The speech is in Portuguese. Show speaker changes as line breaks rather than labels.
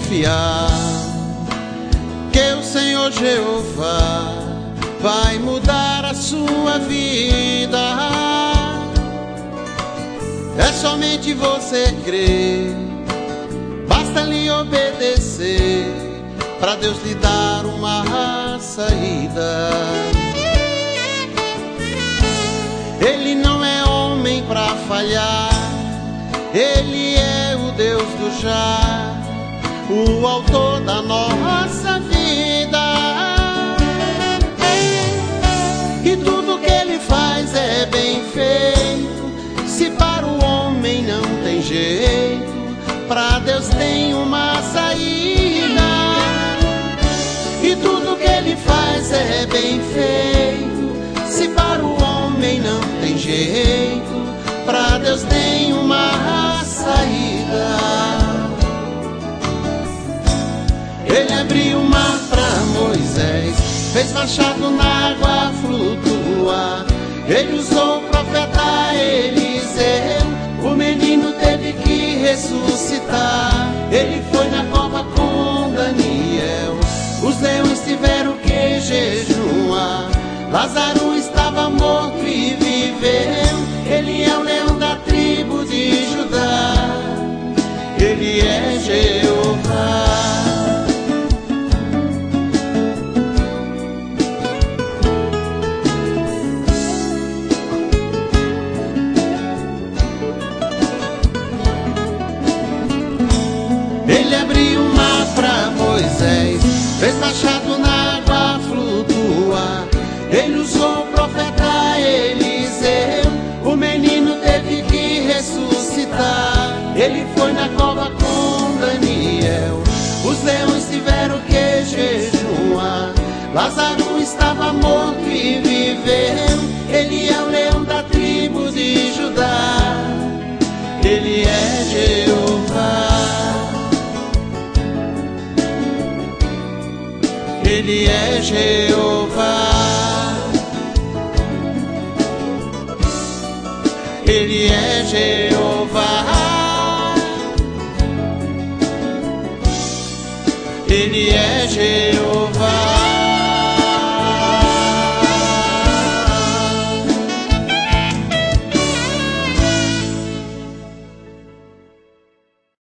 confiar que o Senhor Jeová vai mudar a sua vida. É somente você crer, basta lhe obedecer, para Deus lhe dar uma saída. Ele não é homem para falhar, Ele é o Deus do já, o autor da nossa vida. E tudo que Ele faz é bem feito. Se para o homem não tem jeito, para Deus tem uma saída. E tudo que Ele faz é bem feito. Se para o homem não tem jeito, para Deus tem uma saída. Ele abriu o mar para Moisés, fez machado na água flutuar. Ele usou o profeta Eliseu, o menino teve que ressuscitar. Ele foi na cova com Daniel, os leões tiveram que jejuar. Lázaro estava morto e viveu. Ele é o leão da tribo de Judá, Ele é Jeová. Ele abriu o mar para Moisés, fez machado na água flutuar. Ele usou o profeta Eliseu, o menino teve que ressuscitar. Ele foi na cova com Daniel, os leões tiveram que jejuar. Lázaro estava morto e viveu. Ele é o leão da tribo de Judá, Ele é Jeová. Ele é Jeová. Ele é Jeová.